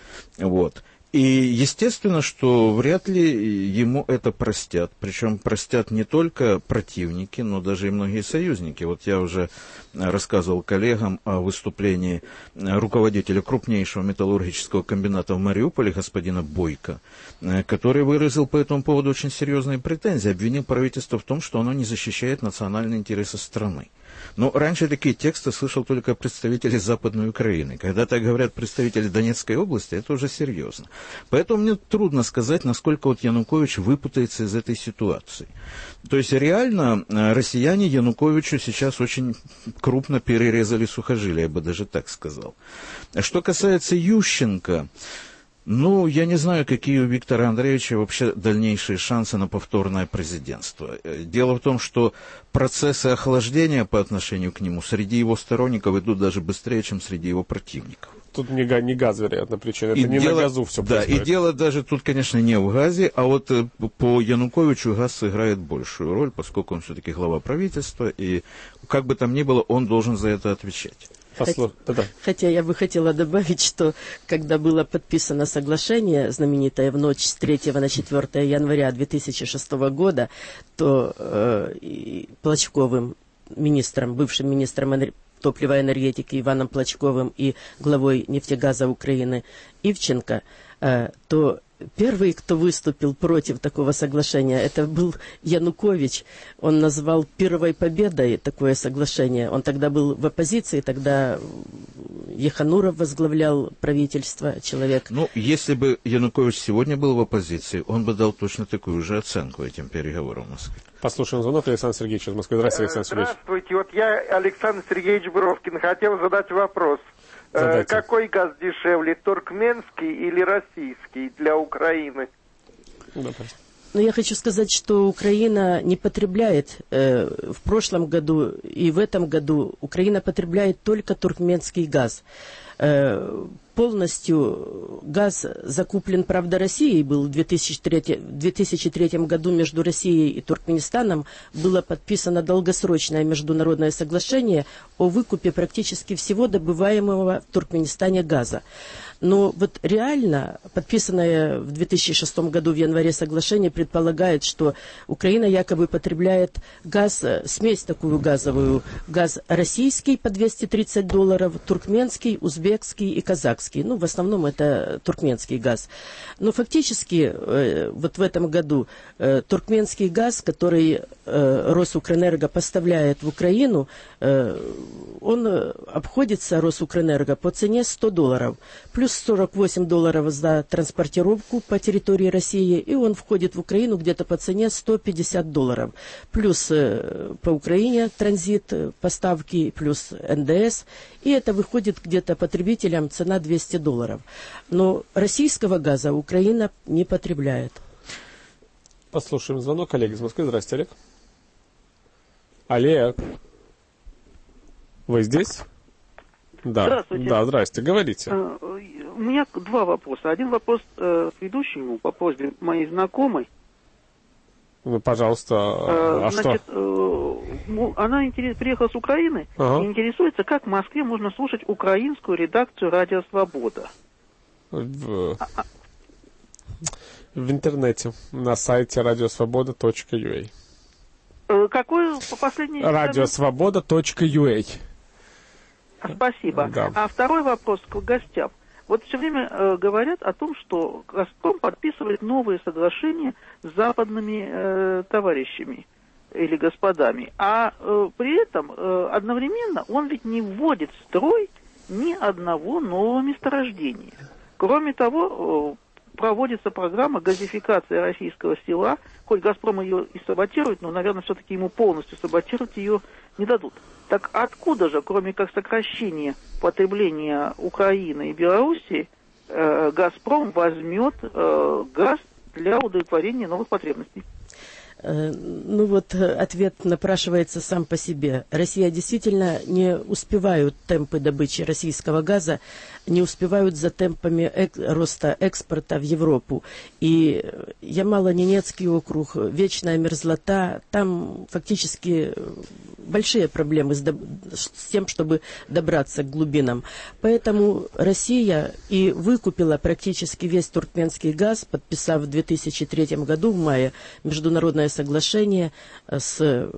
Вот. И естественно, что вряд ли ему это простят. Причем простят не только противники, но даже и многие союзники. Вот я уже рассказывал коллегам о выступлении руководителя крупнейшего металлургического комбината в Мариуполе, господина Бойко, который выразил по этому поводу очень серьезные претензии, обвинил правительство в том, что оно не защищает национальные интересы страны. Но раньше такие тексты слышал только представители Западной Украины. Когда так говорят представители Донецкой области, это уже серьезно. Поэтому мне трудно сказать, насколько вот Янукович выпутается из этой ситуации. То есть реально россияне Януковичу сейчас очень крупно перерезали сухожилия, я бы даже так сказал. Что касается Ющенко, ну, я не знаю, какие у Виктора Андреевича вообще дальнейшие шансы на повторное президентство. Дело в том, что процессы охлаждения по отношению к нему среди его сторонников идут даже быстрее, чем среди его противников. Тут не, не газ, вероятно, причина. Это и не дело, на газу все да, происходит. И дело даже тут, конечно, не в газе, а вот по Януковичу газ сыграет большую роль, поскольку он все-таки глава правительства, и как бы там ни было, он должен за это отвечать. Хотя, хотя я бы хотела добавить, что когда было подписано соглашение, знаменитое в ночь с третьего на четвёртое января две тысячи шестого года, то э, Плачковым министром, бывшим министром энергетики, топлива и энергетики Иваном Плачковым и главой нефтегаза Украины Ивченко, э, то первый, кто выступил против такого соглашения, это был Янукович. Он назвал первой победой такое соглашение. Он тогда был в оппозиции, тогда Ехануров возглавлял правительство, человек. Ну, если бы Янукович сегодня был в оппозиции, он бы дал точно такую же оценку этим переговорам в Москве. Послушаем звонок Александр Сергеевич из Москвы. Здравствуйте, Александр Сергеевич. Здравствуйте. Вот я, Александр Сергеевич Бровкин, хотел задать вопрос. Задайте. Какой газ дешевле, туркменский или российский для Украины? Ну, я хочу сказать, что Украина не потребляет, э, в прошлом году и в этом году Украина потребляет только туркменский газ. Э, полностью газ закуплен, правда, Россией был в две тысячи третьем году между Россией и Туркменистаном было подписано долгосрочное международное соглашение о выкупе практически всего добываемого в Туркменистане газа. Но вот реально подписанное в две тысячи шестом году в январе соглашение предполагает, что Украина якобы потребляет газ, смесь такую газовую, газ российский по двести тридцать долларов, туркменский, узбекский и казахский. Ну, в основном это туркменский газ. Но фактически э, вот в этом году э, туркменский газ, который э, Росукрэнерго поставляет в Украину, э, он обходится Росукрэнерго по цене сто долларов. Плюс сорок восемь долларов за транспортировку по территории России, и он входит в Украину где-то по цене сто пятьдесят долларов. Плюс э, по Украине транзит, поставки, плюс эн дэ эс, и это выходит где-то потребителям цена двести долларов. Но российского газа Украина не потребляет. Послушаем звонок. Олег из Москвы. Здравствуйте, Олег. Олег, вы здесь? Да. Здравствуйте. Да, здрасте, говорите. У меня два вопроса. Один вопрос э, к ведущему по просьбе моей знакомой. Ну, пожалуйста, э, а значит, что? Э, она интерес, приехала с Украины ага. и интересуется, как в Москве можно слушать украинскую редакцию «Радио Свобода». В, а, в интернете, на сайте радиосвобода точка ю а. Какой по последней... радиосвобода точка ю а. Спасибо. Да. А второй вопрос к гостям. Вот все время э, говорят о том, что «Газпром» подписывает новые соглашения с западными э, товарищами или господами. А э, при этом э, одновременно он ведь не вводит в строй ни одного нового месторождения. Кроме того, э, проводится программа газификации российского села. Хоть «Газпром» ее и саботирует, но, наверное, все-таки ему полностью саботировать ее не дадут. Так откуда же, кроме как сокращения потребления Украины и Белоруссии, э, «Газпром» возьмет э, газ для удовлетворения новых потребностей? Ну вот ответ напрашивается сам по себе. Россия действительно не успевают темпы добычи российского газа, не успевают за темпами эк- роста экспорта в Европу. И Ямало-Ненецкий округ, вечная мерзлота, там фактически большие проблемы с, доб- с тем, чтобы добраться к глубинам. Поэтому Россия и выкупила практически весь туркменский газ, подписав в две тысячи третьем году в мае международное соглашение с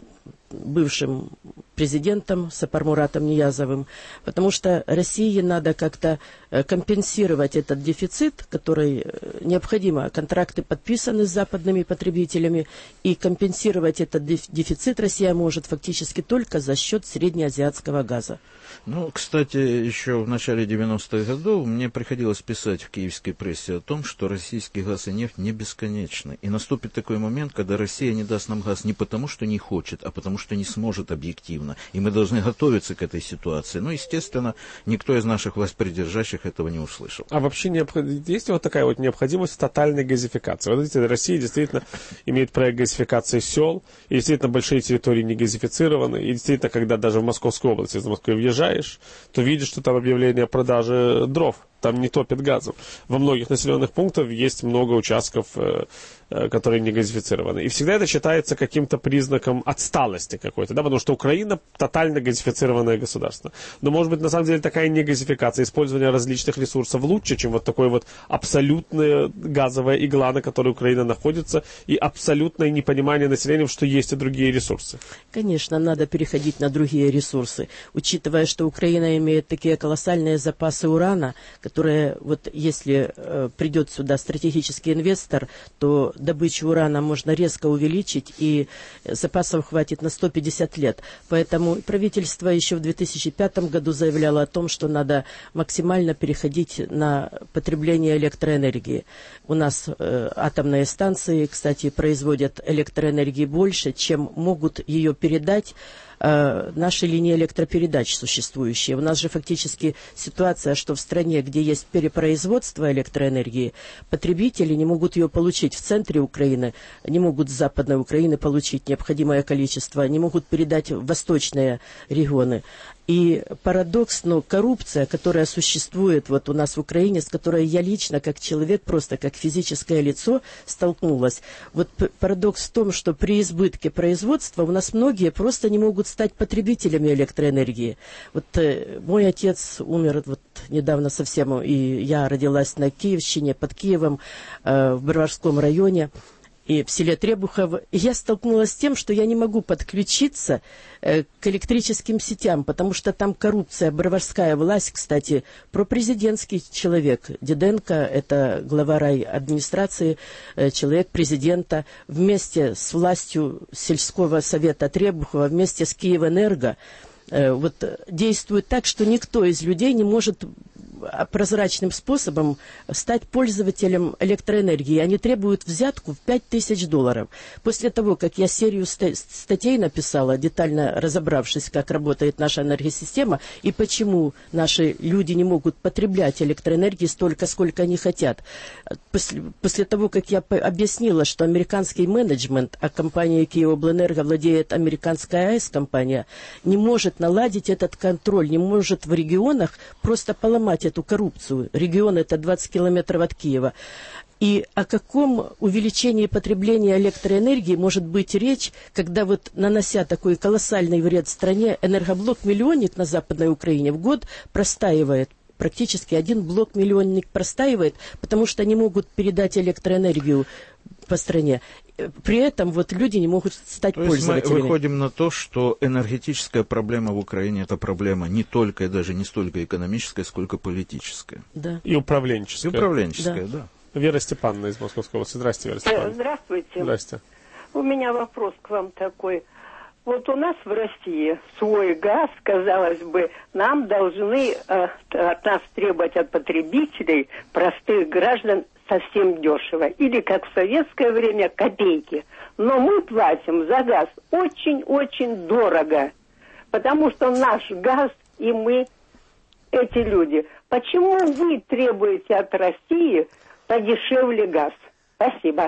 бывшим президентом Сапармуратом Ниязовым, потому что России надо как-то компенсировать этот дефицит, который необходимо. Контракты подписаны с западными потребителями, и компенсировать этот дефицит Россия может фактически только за счет среднеазиатского газа. Ну, кстати, еще в начале девяностых годов мне приходилось писать в киевской прессе о том, что российский газ и нефть не бесконечны. И наступит такой момент, когда Россия не даст нам газ не потому, что не хочет, а потому, что не сможет объективно. И мы должны готовиться к этой ситуации. Ну, естественно, никто из наших властьпридержащих этого не услышал. А вообще необход... есть вот такая вот необходимость тотальной газификации? Вот видите, Россия действительно имеет проект газификации сел, и действительно большие территории не газифицированы, и действительно, когда даже в Московской области из Москвы въезжаешь, то видишь, что там объявление о продаже дров. Там не топит газом. Во многих населенных пунктах есть много участков, э, э, которые не газифицированы. И всегда это считается каким-то признаком отсталости какой-то, да, потому что Украина тотально газифицированное государство. Но, может быть, на самом деле такая негазификация, использование различных ресурсов лучше, чем вот такой вот абсолютная газовая игла, на которой Украина находится, и абсолютное непонимание населением, что есть и другие ресурсы. Конечно, надо переходить на другие ресурсы, учитывая, что Украина имеет такие колоссальные запасы урана, которые, вот если э, придет сюда стратегический инвестор, то добычу урана можно резко увеличить, и запасов хватит на сто пятьдесят лет. Поэтому правительство еще в две тысячи пятом году заявляло о том, что надо максимально переходить на потребление электроэнергии. У нас э, атомные станции, кстати, производят электроэнергии больше, чем могут ее передать наши линии электропередач существующие. У нас же фактически ситуация, что в стране, где есть перепроизводство электроэнергии, потребители не могут ее получить в центре Украины, не могут с западной Украины получить необходимое количество, не могут передать в восточные регионы. И парадокс, ну, коррупция, которая существует вот у нас в Украине, с которой я лично, как человек, просто как физическое лицо, столкнулась. Вот парадокс в том, что при избытке производства у нас многие просто не могут стать потребителями электроэнергии. Вот э, мой отец умер вот недавно совсем, и я родилась на Киевщине, под Киевом, э, в Броварском районе, и в селе Требухов, и я столкнулась с тем, что я не могу подключиться э, к электрическим сетям, потому что там коррупция, броварская власть, кстати, пропрезидентский человек. Диденко, это глава райадминистрации, э, человек президента, вместе с властью сельского совета Требухова, вместе с Киевэнерго, э, вот, действует так, что никто из людей не может прозрачным способом стать пользователем электроэнергии. Они требуют взятку в пять тысяч долларов. После того, как я серию статей написала, детально разобравшись, как работает наша энергосистема и почему наши люди не могут потреблять электроэнергии столько, сколько они хотят. После, после того, как я объяснила, что американский менеджмент, а компания Киевоблэнерго владеет американская АЭС-компания, не может наладить этот контроль, не может в регионах просто поломать эту коррупцию. Регион — это двадцать километров от Киева. И о каком увеличении потребления электроэнергии может быть речь, когда вот, нанося такой колоссальный вред стране, энергоблок-миллионник на Западной Украине в год простаивает. Практически один блок-миллионник простаивает, потому что не могут передать электроэнергию по стране. При этом вот люди не могут стать то пользователями. Есть мы выходим на то, что энергетическая проблема в Украине — это проблема не только и даже не столько экономическая, сколько политическая. Да. И управленческая. И управленческая, да. да. Вера Степановна из Московской области. Здравствуйте, Вера Степановна. Здравствуйте. Здравствуйте. У меня вопрос к вам такой. Вот у нас в России свой газ, казалось бы, нам должны э, от нас требовать от потребителей, простых граждан, совсем дешево. Или, как в советское время, копейки. Но мы платим за газ очень-очень дорого. Потому что наш газ и мы, эти люди. Почему вы требуете от России подешевле газ? Спасибо.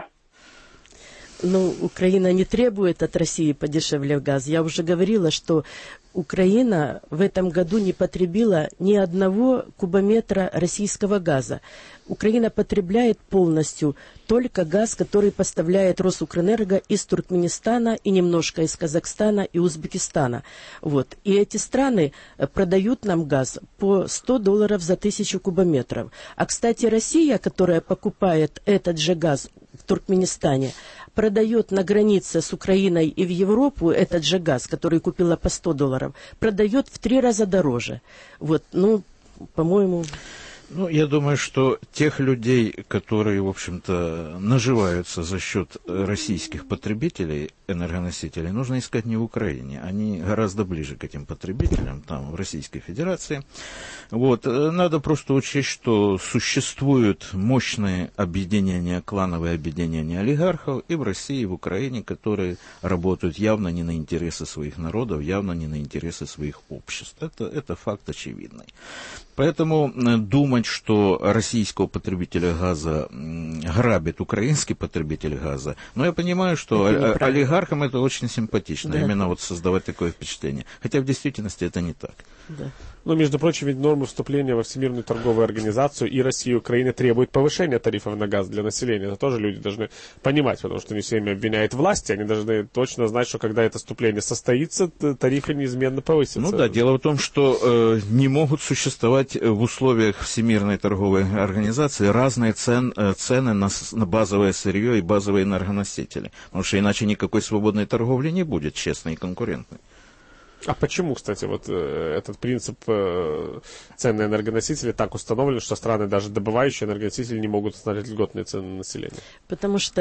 Ну, Украина не требует от России подешевле газ. Я уже говорила, что Украина в этом году не потребила ни одного кубометра российского газа. Украина потребляет полностью только газ, который поставляет Росукрэнерго из Туркменистана и немножко из Казахстана и Узбекистана. Вот. И эти страны продают нам газ по сто долларов за тысячу кубометров. А, кстати, Россия, которая покупает этот же газ в Туркменистане, продает на границе с Украиной и в Европу этот же газ, который купила по сто долларов, продает в три раза дороже. Вот, ну, по-моему... Ну, я думаю, что тех людей, которые, в общем-то, наживаются за счет российских потребителей, энергоносителей, нужно искать не в Украине. Они гораздо ближе к этим потребителям, там, в Российской Федерации. Вот. Надо просто учесть, что существуют мощные объединения, клановые объединения олигархов и в России, и в Украине, которые работают явно не на интересы своих народов, явно не на интересы своих обществ. Это, это факт очевидный. Поэтому думать, что российского потребителя газа грабит украинский потребитель газа, но я понимаю, что олигархам это очень симпатично, да. Именно вот создавать такое впечатление. Хотя в действительности это не так. Да. Но, между прочим, ведь нормы вступления во Всемирную торговую организацию и Россия, и Украина требуют повышения тарифов на газ для населения. Это тоже люди должны понимать, потому что они все время обвиняют власти, они должны точно знать, что когда это вступление состоится, тарифы неизменно повысятся. Ну да, дело в том, что э, не могут существовать в условиях Всемирной торговой организации разные цен, э, цены на, на базовое сырье и базовые энергоносители, потому что иначе никакой свободной торговли не будет, честной и конкурентной. А почему, кстати, вот э, этот принцип э, цен на энергоносители так установлен, что страны, даже добывающие энергоносители, не могут устанавливать льготные цены на население? Потому что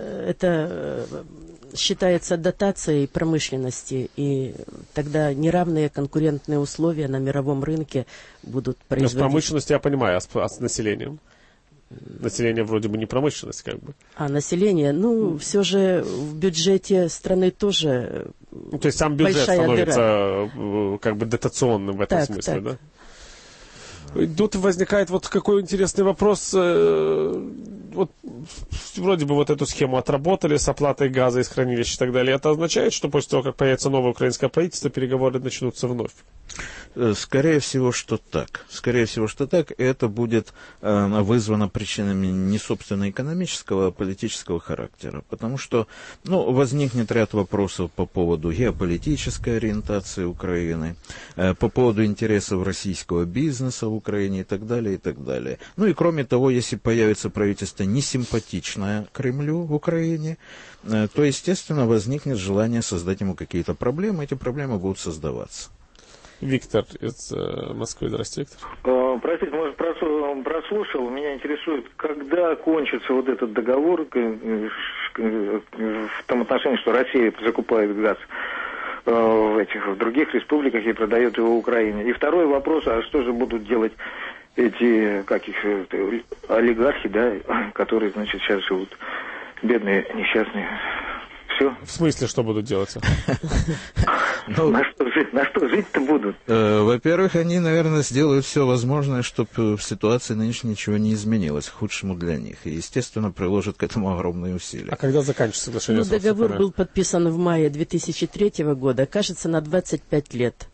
это считается дотацией промышленности, и тогда неравные конкурентные условия на мировом рынке будут производить. С промышленностью я понимаю, а с, а с населением? Население вроде бы не промышленность, как бы. А население, ну, все же в бюджете страны тоже. Ну, то есть сам бюджет становится дыра. Как бы дотационным в этом так, смысле, так. да? Тут возникает вот какой интересный вопрос. Вот вроде бы вот эту схему отработали с оплатой газа из хранилищ и так далее. Это означает, что после того, как появится новое украинское правительство, переговоры начнутся вновь? Скорее всего, что так. Скорее всего, что так. И это будет э, вызвано причинами не собственно экономического, а политического характера. Потому что ну, возникнет ряд вопросов по поводу геополитической ориентации Украины, э, по поводу интересов российского бизнеса в Украине и так далее, и так далее. Ну и кроме того, если появится правительство несимпатичное Кремлю в Украине, э, то, естественно, возникнет желание создать ему какие-то проблемы. Эти проблемы будут создаваться. Виктор из э, Москвы. Здравствуйте, Виктор. Э, простите, может, прослушал. Меня интересует, когда кончится вот этот договор в том отношении, что Россия закупает газ в этих в других республиках и продает его Украине. И второй вопрос, а что же будут делать эти, как их, олигархи, да, которые, значит, сейчас живут, бедные, несчастные. Все. В смысле, что будут делать? На что жить? На что жить-то будут? Во-первых, они, наверное, сделают все возможное, чтобы в ситуации нынешней ничего не изменилось, к худшему для них. И, естественно, приложат к этому огромные усилия. А когда заканчивается соглашение? Ну, договор был подписан в мае две тысячи третьего года, кажется, на двадцать пять лет.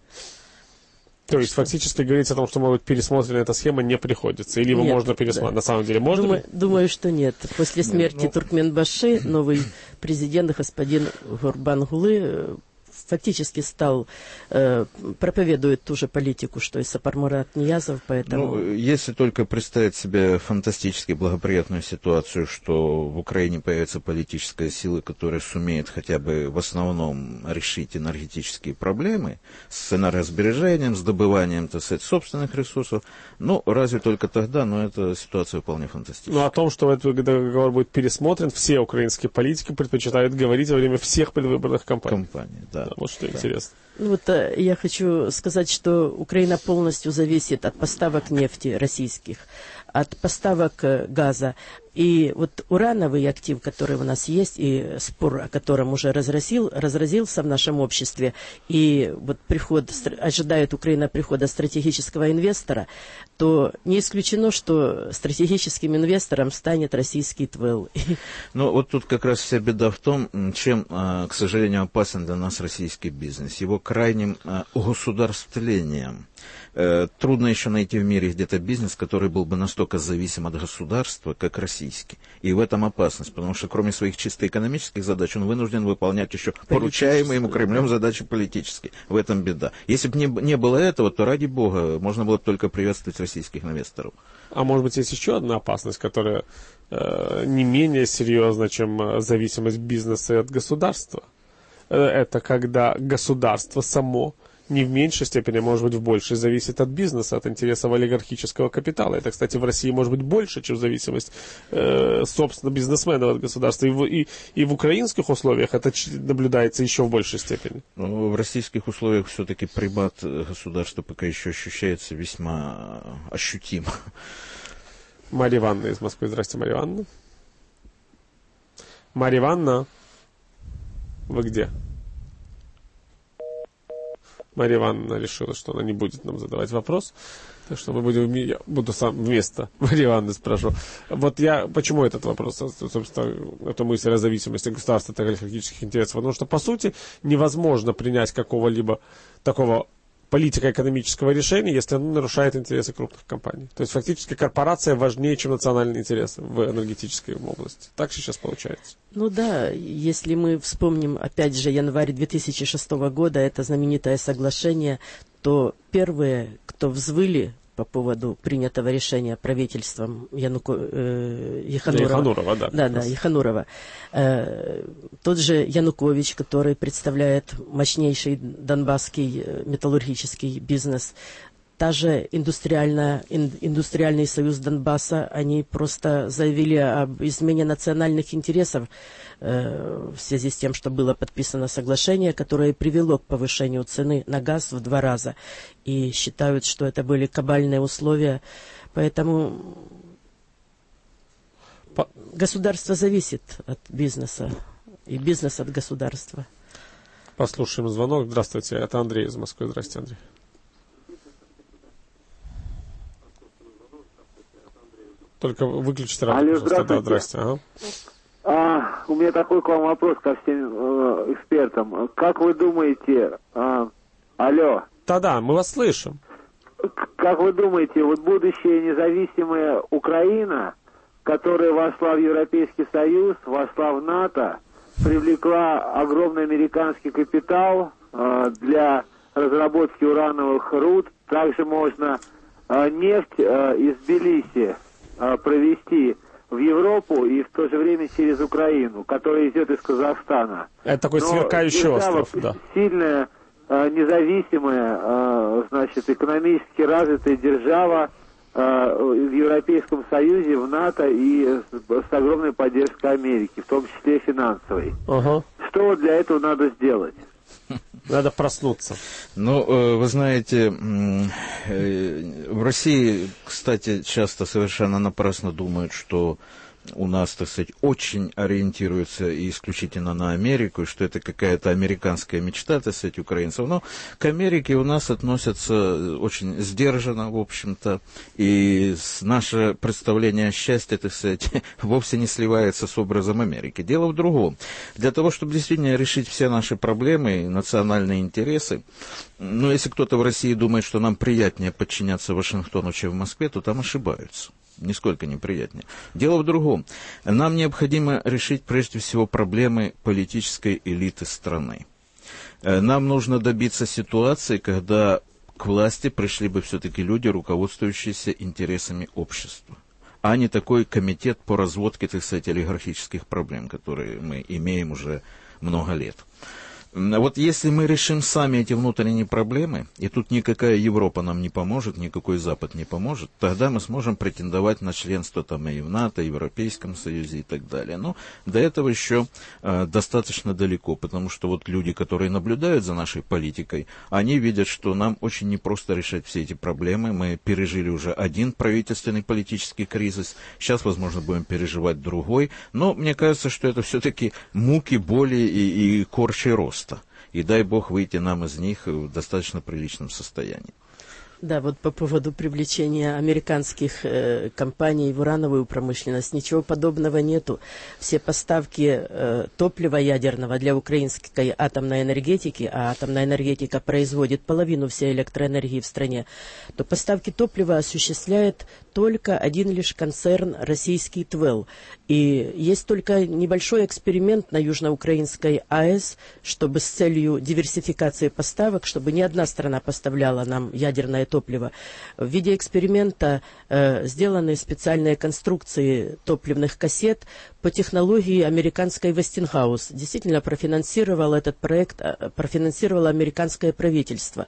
То есть, фактически говорится о том, что, может быть, пересмотрена эта схема не приходится? Или его нет, можно пересмотреть? Да. На самом деле, можно думаю, ли? Думаю, что нет. После смерти нет, ну... Туркменбаши новый президент, господин Гурбангулы, фактически стал, э, проповедует ту же политику, что и Сапармурат Ниязов, поэтому... Ну, если только представить себе фантастически благоприятную ситуацию, что в Украине появится политическая сила, которая сумеет хотя бы в основном решить энергетические проблемы с энергосбережением, с добыванием, так сказать, собственных ресурсов, ну, разве только тогда, но эта ситуация вполне фантастическая. Ну, о том, что этот договор будет пересмотрен, все украинские политики предпочитают говорить во время всех предвыборных кампаний. Кампаний, да. Вот что да. Интересно. Ну, вот а, я хочу сказать, что Украина полностью зависит от поставок нефти российских, от поставок э, газа. И вот урановый актив, который у нас есть, и спор о котором уже разразил, разразился в нашем обществе, и вот приход, ожидает Украина прихода стратегического инвестора, то не исключено, что стратегическим инвестором станет российский ТВЭЛ. Ну, вот тут как раз вся беда в том, чем, к сожалению, опасен для нас российский бизнес. Его крайним государствлением. Трудно еще найти в мире где-то бизнес, который был бы настолько зависим от государства, как российский. И в этом опасность, потому что кроме своих чисто экономических задач, он вынужден выполнять еще поручаемые ему Кремлем задачи политические. В этом беда. Если бы не, не было этого, то, ради бога, можно было бы только приветствовать российских инвесторов. А может быть, есть еще одна опасность, которая э, не менее серьезна, чем зависимость бизнеса от государства? Это когда государство само не в меньшей степени, может быть, в большей, зависит от бизнеса, от интересов олигархического капитала. Это, кстати, в России может быть больше, чем зависимость, э, собственно, бизнесменов от государства. И в, и, и в украинских условиях это наблюдается еще в большей степени. Но в российских условиях все-таки примат государства пока еще ощущается весьма ощутимо. Марья Ивановна из Москвы. Здрасте, Марья Ивановна. Марья Ивановна, вы где? Марья Ивановна решила, что она не будет нам задавать вопрос. Так что мы будем, я буду сам вместо Марьи Ивановны спрошу. Вот я, почему этот вопрос, собственно, это мысль о зависимости государства от олигархических интересов? Потому что, по сути, невозможно принять какого-либо такого политико-экономического решения, если оно нарушает интересы крупных компаний. То есть, фактически, корпорация важнее, чем национальные интересы в энергетической области. Так сейчас получается. Ну да, если мы вспомним, опять же, январь две тысячи шестого года, это знаменитое соглашение, то первые, кто взвыли по поводу принятого решения правительством Януко, э, Еханурова. Еханурова, да. Да, да, Еханурова. Э, тот же Янукович, который представляет мощнейший донбасский металлургический бизнес, та же индустриальная, ин, индустриальный союз Донбасса, они просто заявили об измене национальных интересов э, в связи с тем, что было подписано соглашение, которое привело к повышению цены на газ в два раза. И считают, что это были кабальные условия. Поэтому По... государство зависит от бизнеса, и бизнес от государства. Послушаем звонок. Здравствуйте, это Андрей из Москвы. Здравствуйте, Андрей. Только выключите радио. Алло, здравствуйте. Да, здрасте. Ага. А, у меня такой к вам вопрос ко всем э, экспертам. Как вы думаете... Э, алло. Да-да, мы вас слышим. Как вы думаете, вот будущая независимая Украина, которая вошла в Европейский Союз, вошла в НАТО, привлекла огромный американский капитал э, для разработки урановых руд, также можно э, нефть э, из Тбилиси провести в Европу и в то же время через Украину, которая идет из Казахстана. Это такой сверкающий остров, да. Сильная, независимая, значит, экономически развитая держава в Европейском Союзе, в НАТО и с огромной поддержкой Америки, в том числе финансовой. Ага. Что для этого надо сделать? Надо проснуться. Ну, вы знаете, в России, кстати, часто совершенно напрасно думают, что у нас, так сказать, очень ориентируются и исключительно на Америку, и что это какая-то американская мечта, так сказать, украинцев. Но к Америке у нас относятся очень сдержанно, в общем-то, и наше представление о счастье, так сказать, вовсе не сливается с образом Америки. Дело в другом. Для того, чтобы действительно решить все наши проблемы, национальные интересы, ну, если кто-то в России думает, что нам приятнее подчиняться Вашингтону, чем в Москве, то там ошибаются. Нисколько неприятнее. Дело в другом. Нам необходимо решить прежде всего проблемы политической элиты страны. Нам нужно добиться ситуации, когда к власти пришли бы все-таки люди, руководствующиеся интересами общества, а не такой комитет по разводке, так сказать, олигархических проблем, которые мы имеем уже много лет. Вот если мы решим сами эти внутренние проблемы, и тут никакая Европа нам не поможет, никакой Запад не поможет, тогда мы сможем претендовать на членство там и в НАТО, и в Европейском Союзе и так далее. Но до этого еще э, достаточно далеко, потому что вот люди, которые наблюдают за нашей политикой, они видят, что нам очень непросто решать все эти проблемы. Мы пережили уже один правительственный политический кризис, сейчас, возможно, будем переживать другой, но мне кажется, что это все-таки муки, боли и, и корчи роста. И дай бог выйти нам из них в достаточно приличном состоянии. Да, вот по поводу привлечения американских э, компаний в урановую промышленность, ничего подобного нету. Все поставки э, топлива ядерного для украинской атомной энергетики, а атомная энергетика производит половину всей электроэнергии в стране, то поставки топлива осуществляет только один лишь концерн российский ТВЭЛ. И есть только небольшой эксперимент на южноукраинской АЭС, чтобы с целью диверсификации поставок, чтобы ни одна страна поставляла нам ядерное топлива. В виде эксперимента э, сделаны специальные конструкции топливных кассет по технологии американской Westinghouse. Действительно профинансировал этот проект, профинансировало американское правительство.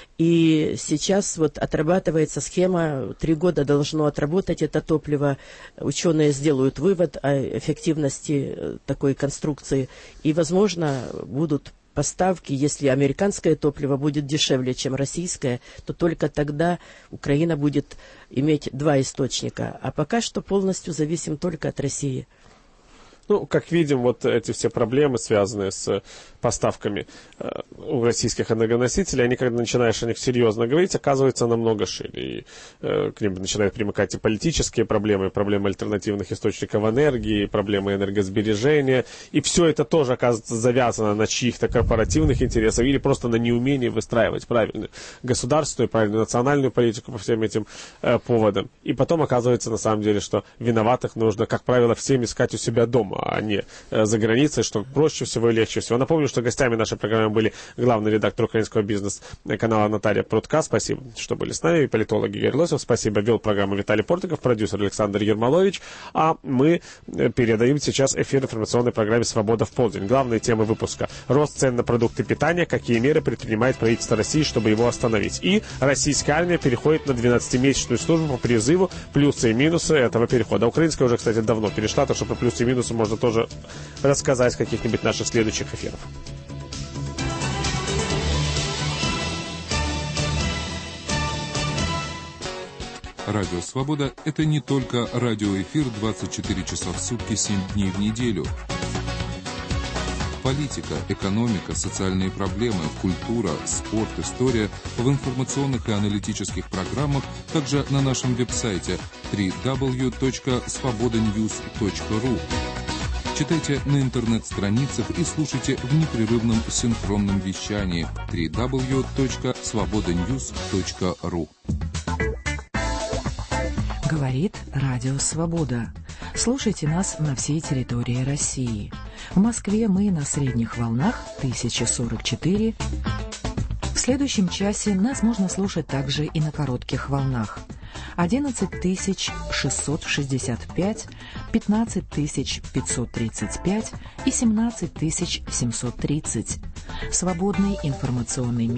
И сейчас вот отрабатывается схема, три года должно отработать это топливо. Ученые сделают вывод о эффективности такой конструкции. И, возможно, будут поставки, если американское топливо будет дешевле, чем российское, то только тогда Украина будет иметь два источника. А пока что полностью зависим только от России. Ну, как видим, вот эти все проблемы, связанные с поставками э, у российских энергоносителей, они, когда начинаешь о них серьезно говорить, оказываются намного шире. И э, к ним начинают примыкать и политические проблемы, и проблемы альтернативных источников энергии, и проблемы энергосбережения. И все это тоже, оказывается, завязано на чьих-то корпоративных интересах или просто на неумении выстраивать правильную государственную, правильную национальную политику по всем этим э, поводам. И потом оказывается, на самом деле, что виноватых нужно, как правило, всем искать у себя дома, а не э, за границей, что проще всего и легче всего. Напомню, что гостями нашей программы были главный редактор украинского бизнес-канала Наталья Прудка. Спасибо, что были с нами. И политолог Игорь Лосев. Спасибо. Вел программу Виталий Портников, продюсер Александр Ермолович. А мы передаем сейчас эфир информационной программе «Свобода в полдень». Главные темы выпуска. Рост цен на продукты питания. Какие меры предпринимает правительство России, чтобы его остановить. И российская армия переходит на двенадцатимесячную службу по призыву. Плюсы и минусы этого перехода. Украинская уже, кстати, давно перешла, так что про плюсы и минусы можно тоже рассказать в каких-нибудь наших следующих эфирах. Радио «Свобода» — это не только радиоэфир двадцать четыре часа в сутки, семь дней в неделю. Политика, экономика, социальные проблемы, культура, спорт, история в информационных и аналитических программах, также на нашем веб-сайте дабл ю дабл ю дабл ю точка свобода ньюс точка ру. Читайте на интернет-страницах и слушайте в непрерывном синхронном вещании дабл ю дабл ю дабл ю точка свобода ньюс точка ру. Говорит Радио Свобода. Слушайте нас на всей территории России. В Москве мы на средних волнах тысяча сорок четыре. В следующем часе нас можно слушать также и на коротких волнах. одиннадцать тысяч шестьсот шестьдесят пять, пятнадцать тысяч пятьсот тридцать пять и семнадцать тысяч семьсот тридцать. Свободный информационный мир.